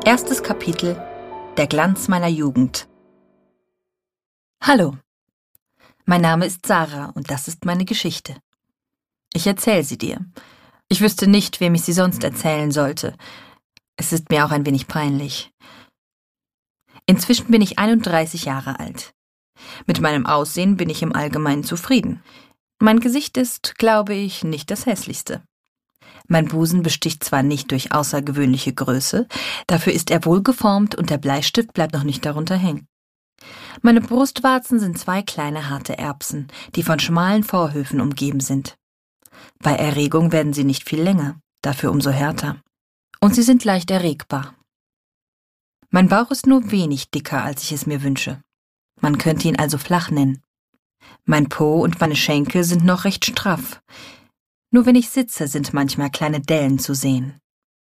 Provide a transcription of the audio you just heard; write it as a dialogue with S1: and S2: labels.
S1: Erstes Kapitel: Der Glanz meiner Jugend. Hallo, mein Name ist Sarah und das ist meine Geschichte. Ich erzähle sie dir. Ich wüsste nicht, wem ich sie sonst erzählen sollte. Es ist mir auch ein wenig peinlich. Inzwischen bin ich 31 Jahre alt. Mit meinem Aussehen bin ich im Allgemeinen zufrieden. Mein Gesicht ist, glaube ich, nicht das hässlichste. Mein Busen besticht zwar nicht durch außergewöhnliche Größe, dafür ist er wohlgeformt und der Bleistift bleibt noch nicht darunter hängen. Meine Brustwarzen sind 2 kleine harte Erbsen, die von schmalen Vorhöfen umgeben sind. Bei Erregung werden sie nicht viel länger, dafür umso härter. Und sie sind leicht erregbar. Mein Bauch ist nur wenig dicker, als ich es mir wünsche. Man könnte ihn also flach nennen. Mein Po und meine Schenkel sind noch recht straff. Nur wenn ich sitze, sind manchmal kleine Dellen zu sehen.